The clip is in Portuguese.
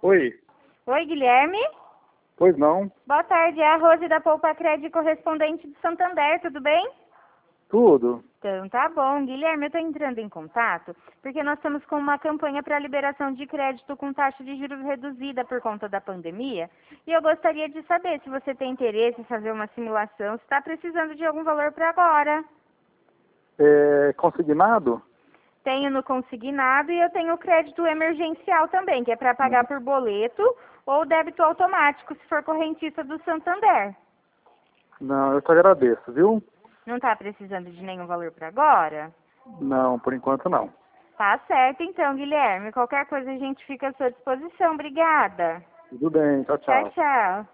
Oi, Oi, Guilherme. pois não, Boa tarde, é a Rose da Poupa Crédito correspondente de Santander, tudo bem? tudo. Então, tá bom. Guilherme, eu estou entrando em contato porque nós estamos com uma campanha para liberação de crédito com taxa de juros reduzida por conta da pandemia. E eu gostaria de saber se você tem interesse em fazer uma simulação, se está precisando de algum valor para agora. É consignado? Tenho no consignado e eu tenho o crédito emergencial também, que é para pagar por boleto ou débito automático, se for correntista do Santander. Não, eu te agradeço, viu? Não está precisando de nenhum valor para agora? Não, por enquanto não. Tá certo então, Guilherme. Qualquer coisa a gente fica à sua disposição. Obrigada. Tudo bem, tchau, Tchau, tchau. tchau.